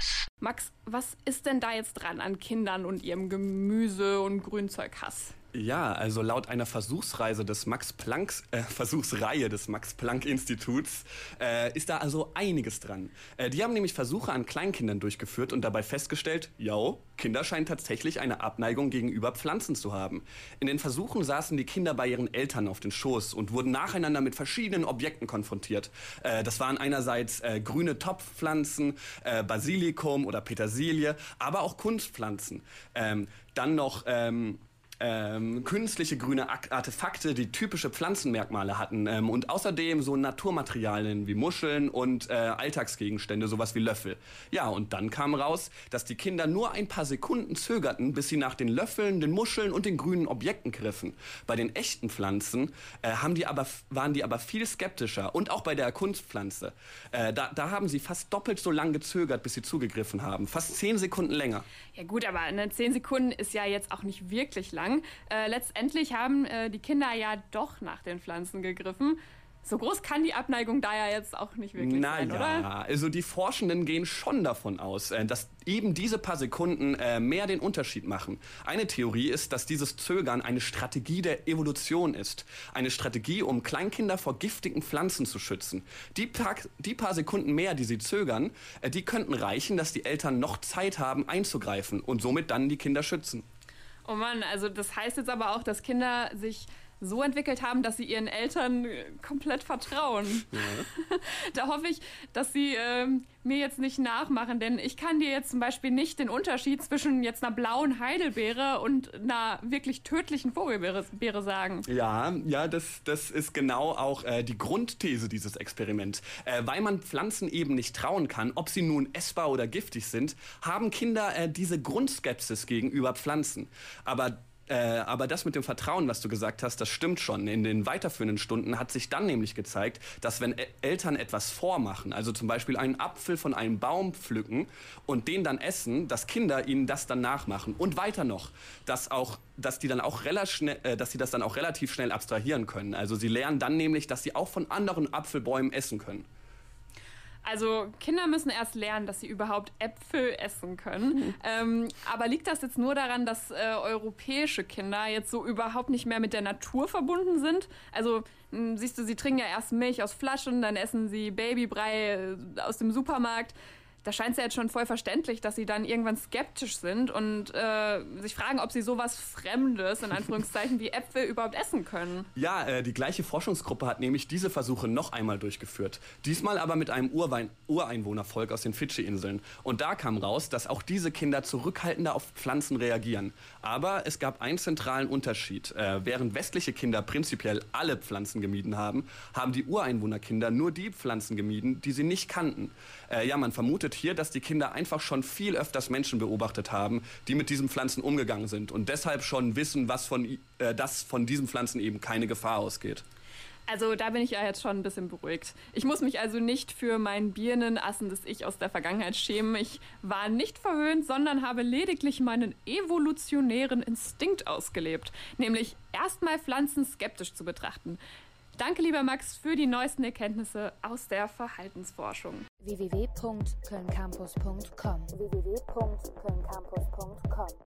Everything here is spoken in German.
Campus. Max, was ist denn da jetzt dran an Kindern und ihrem Gemüse- und Grünzeughass? Ja, also laut einer Versuchsreihe des Max-Planck-Instituts ist da also einiges dran. Die haben nämlich Versuche an Kleinkindern durchgeführt und dabei festgestellt, Kinder scheinen tatsächlich eine Abneigung gegenüber Pflanzen zu haben. In den Versuchen saßen die Kinder bei ihren Eltern auf den Schoß und wurden nacheinander mit verschiedenen Objekten konfrontiert. Das waren einerseits grüne Topfpflanzen, Basilikum oder Petersilie, aber auch Kunstpflanzen. Dann noch künstliche grüne Artefakte, die typische Pflanzenmerkmale hatten und außerdem so Naturmaterialien wie Muscheln und Alltagsgegenstände, sowas wie Löffel. Ja, und dann kam raus, dass die Kinder nur ein paar Sekunden zögerten, bis sie nach den Löffeln, den Muscheln und den grünen Objekten griffen. Bei den echten Pflanzen waren die aber viel skeptischer und auch bei der Kunstpflanze. Da haben sie fast doppelt so lang gezögert, bis sie zugegriffen haben. Fast 10 Sekunden länger. Ja gut, aber 10 Sekunden ist ja jetzt auch nicht wirklich lang. Letztendlich haben die Kinder ja doch nach den Pflanzen gegriffen. So groß kann die Abneigung da ja jetzt auch nicht wirklich sein, oder? Naja, also die Forschenden gehen schon davon aus, dass eben diese paar Sekunden mehr den Unterschied machen. Eine Theorie ist, dass dieses Zögern eine Strategie der Evolution ist. Eine Strategie, um Kleinkinder vor giftigen Pflanzen zu schützen. Die paar Sekunden mehr, die sie zögern, die könnten reichen, dass die Eltern noch Zeit haben einzugreifen und somit dann die Kinder schützen. Oh Mann, also das heißt jetzt aber auch, dass Kinder sich so entwickelt haben, dass sie ihren Eltern komplett vertrauen. Ja. Da hoffe ich, dass sie mir jetzt nicht nachmachen, denn ich kann dir jetzt zum Beispiel nicht den Unterschied zwischen jetzt einer blauen Heidelbeere und einer wirklich tödlichen Vogelbeere sagen. Ja, das ist genau auch die Grundthese dieses Experiments. Weil man Pflanzen eben nicht trauen kann, ob sie nun essbar oder giftig sind, haben Kinder diese Grundskepsis gegenüber Pflanzen. Aber das mit dem Vertrauen, was du gesagt hast, das stimmt schon. In den weiterführenden Stunden hat sich dann nämlich gezeigt, dass wenn Eltern etwas vormachen, also zum Beispiel einen Apfel von einem Baum pflücken und den dann essen, dass Kinder ihnen das dann nachmachen. Und weiter noch, dass sie das dann auch relativ schnell abstrahieren können. Also sie lernen dann nämlich, dass sie auch von anderen Apfelbäumen essen können. Also Kinder müssen erst lernen, dass sie überhaupt Äpfel essen können. Aber liegt das jetzt nur daran, dass europäische Kinder jetzt so überhaupt nicht mehr mit der Natur verbunden sind? Also siehst du, sie trinken ja erst Milch aus Flaschen, dann essen sie Babybrei aus dem Supermarkt. Da scheint es ja jetzt schon voll verständlich, dass sie dann irgendwann skeptisch sind und sich fragen, ob sie sowas Fremdes, in Anführungszeichen, wie Äpfel überhaupt essen können. Ja, die gleiche Forschungsgruppe hat nämlich diese Versuche noch einmal durchgeführt. Diesmal aber mit einem Ureinwohnervolk aus den Fidschi-Inseln. Und da kam raus, dass auch diese Kinder zurückhaltender auf Pflanzen reagieren. Aber es gab einen zentralen Unterschied. Während westliche Kinder prinzipiell alle Pflanzen gemieden haben, haben die Ureinwohnerkinder nur die Pflanzen gemieden, die sie nicht kannten. Man vermutet hier, dass die Kinder einfach schon viel öfters Menschen beobachtet haben, die mit diesen Pflanzen umgegangen sind und deshalb schon wissen, dass von diesen Pflanzen eben keine Gefahr ausgeht. Also da bin ich ja jetzt schon ein bisschen beruhigt. Ich muss mich also nicht für mein birnenassendes Ich aus der Vergangenheit schämen. Ich war nicht verwöhnt, sondern habe lediglich meinen evolutionären Instinkt ausgelebt, nämlich erstmal Pflanzen skeptisch zu betrachten. Danke, lieber Max, für die neuesten Erkenntnisse aus der Verhaltensforschung. www.kölncampus.com